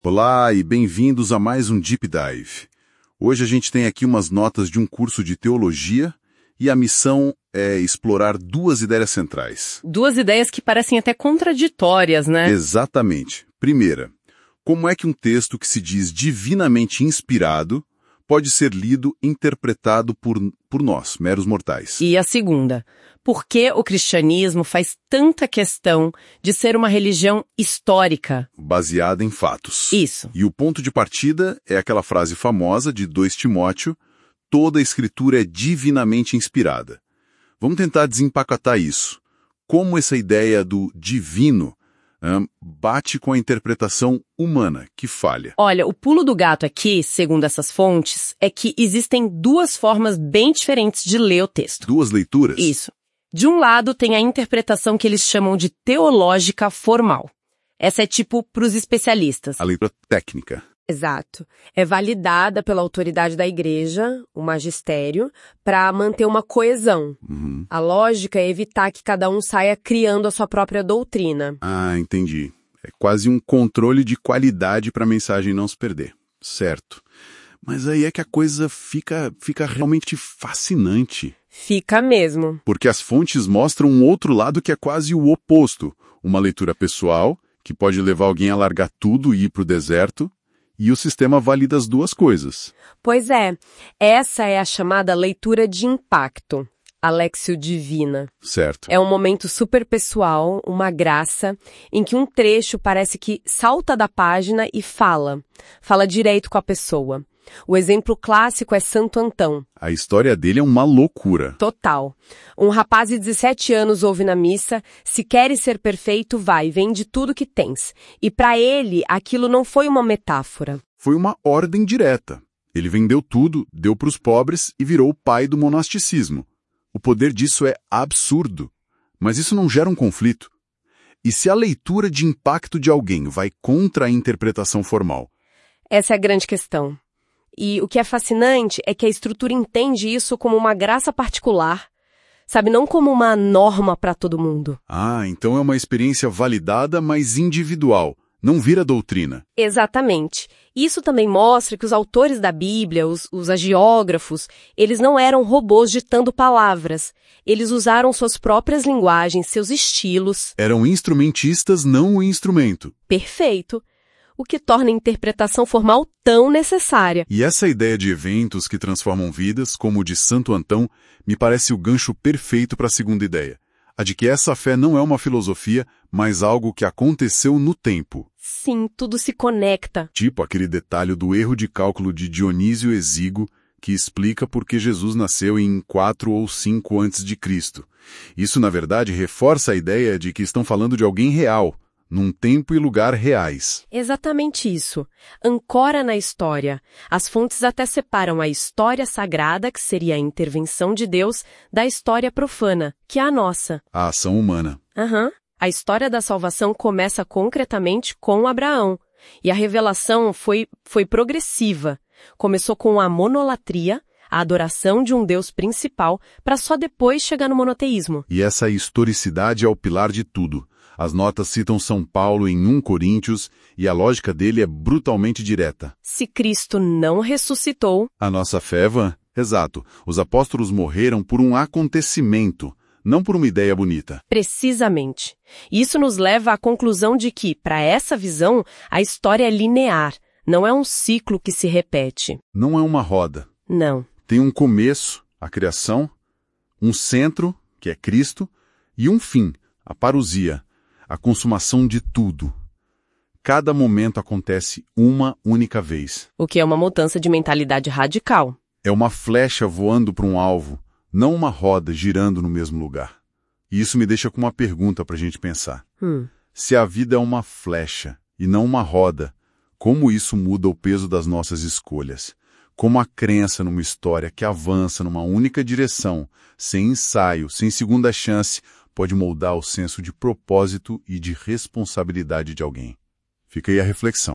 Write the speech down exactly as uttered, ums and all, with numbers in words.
Olá e bem-vindos a mais um Deep Dive. Hoje a gente tem aqui umas notas de um curso de teologia e a missão é explorar duas ideias centrais. Duas ideias que parecem até contraditórias, né? Exatamente. Primeira, como é que um texto que se diz divinamente inspirado pode ser lido e interpretado por, por nós, meros mortais? E a segunda, por que o cristianismo faz tanta questão de ser uma religião histórica? Baseada em fatos. Isso. E o ponto de partida é aquela frase famosa de dois Timóteo: toda a escritura é divinamente inspirada. Vamos tentar desempacotar isso. Como essa ideia do divino hum, bate com a interpretação humana, que falha? Olha, o pulo do gato aqui, segundo essas fontes, é que existem duas formas bem diferentes de ler o texto. Duas leituras? Isso. De um lado, tem a interpretação que eles chamam de teológica formal. Essa é tipo para os especialistas. A leitura técnica. Exato. É validada pela autoridade da igreja, o magistério, para manter uma coesão. Uhum. A lógica é evitar que cada um saia criando a sua própria doutrina. Ah, entendi. É quase um controle de qualidade para a mensagem não se perder. Certo. Mas aí é que a coisa fica, fica realmente fascinante. Fica mesmo. Porque as fontes mostram um outro lado que é quase o oposto. Uma leitura pessoal, que pode levar alguém a largar tudo e ir para o deserto, e o sistema valida as duas coisas. Pois é, essa é a chamada leitura de impacto, a Léxio Divina. Certo. É um momento super pessoal, uma graça, em que um trecho parece que salta da página e fala. Fala direito com a pessoa. O exemplo clássico é Santo Antão. A história dele é uma loucura. Total. Um rapaz de dezessete anos ouve na missa: se queres ser perfeito, vai, vende tudo que tens. E para ele, aquilo não foi uma metáfora. Foi uma ordem direta. Ele vendeu tudo, deu para os pobres e virou o pai do monasticismo. O poder disso é absurdo. Mas isso não gera um conflito. E se a leitura de impacto de alguém vai contra a interpretação formal? Essa é a grande questão. E o que é fascinante é que a estrutura entende isso como uma graça particular, sabe, não como uma norma para todo mundo. Ah, então é uma experiência validada, mas individual, não vira doutrina. Exatamente. Isso também mostra que os autores da Bíblia, os, os agiógrafos, eles não eram robôs ditando palavras. Eles usaram suas próprias linguagens, seus estilos. Eram instrumentistas, não o instrumento. Perfeito. O que torna a interpretação formal tão necessária. E essa ideia de eventos que transformam vidas, como o de Santo Antão, me parece o gancho perfeito para a segunda ideia. A de que essa fé não é uma filosofia, mas algo que aconteceu no tempo. Sim, tudo se conecta. Tipo aquele detalhe do erro de cálculo de Dionísio Exíguo, que explica por que Jesus nasceu em quatro ou cinco antes de Cristo. Isso, na verdade, reforça a ideia de que estão falando de alguém real, num tempo e lugar reais. Exatamente isso. Ancora na história. As fontes até separam a história sagrada, que seria a intervenção de Deus, da história profana, que é a nossa. A ação humana. Aham. Uhum. A história da salvação começa concretamente com Abraão. E a revelação foi, foi progressiva. Começou com a monolatria, a adoração de um Deus principal, para só depois chegar no monoteísmo. E essa historicidade é o pilar de tudo. As notas citam São Paulo em Primeira Coríntios e a lógica dele é brutalmente direta. Se Cristo não ressuscitou... A nossa fé é vã. Exato. Os apóstolos morreram por um acontecimento, não por uma ideia bonita. Precisamente. Isso nos leva à conclusão de que, para essa visão, a história é linear, não é um ciclo que se repete. Não é uma roda. Não. Tem um começo, a criação, um centro, que é Cristo, e um fim, a parousia, a consumação de tudo. Cada momento acontece uma única vez. O que é uma mudança de mentalidade radical. É uma flecha voando para um alvo, não uma roda girando no mesmo lugar. E isso me deixa com uma pergunta para a gente pensar. Hum. Se a vida é uma flecha e não uma roda, como isso muda o peso das nossas escolhas? Como a crença numa história que avança numa única direção, sem ensaio, sem segunda chance, pode moldar o senso de propósito e de responsabilidade de alguém? Fica aí a reflexão.